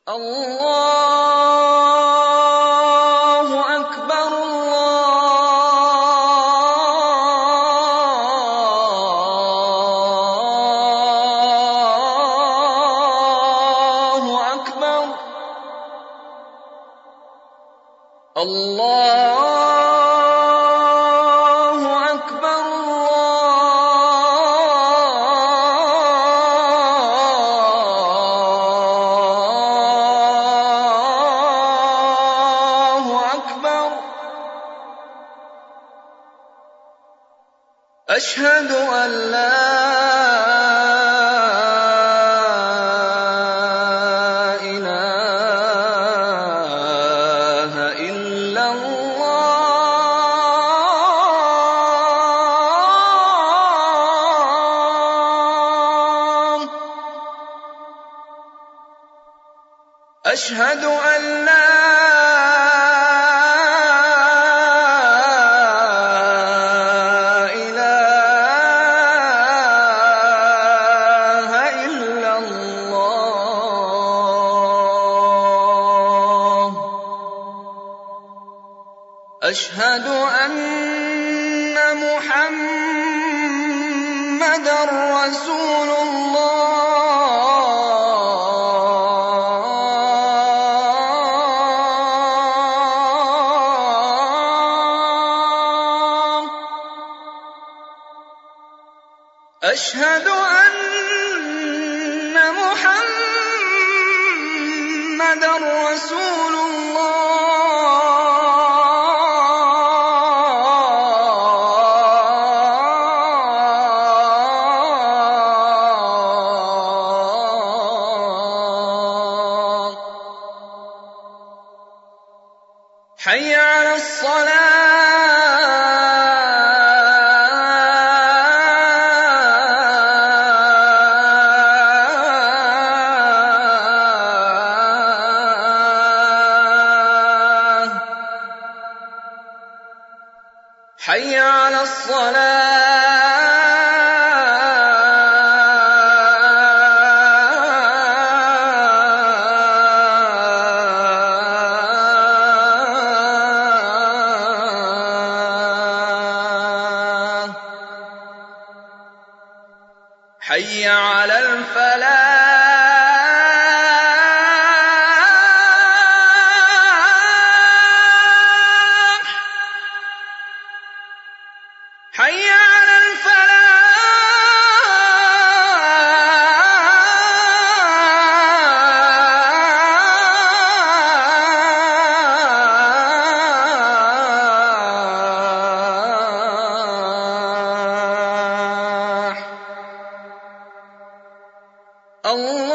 الله أكبر الله أكبر الله أكبر الله أكبر أشهد أن لا إله إلا الله أشهد أن لا إله إلا الله أشهد أن محمدًا رسول الله أشهد أن محمدًا رسول الله حي على الصلاة حي على الصلاة حي على الفلاح حي على الفلاح الله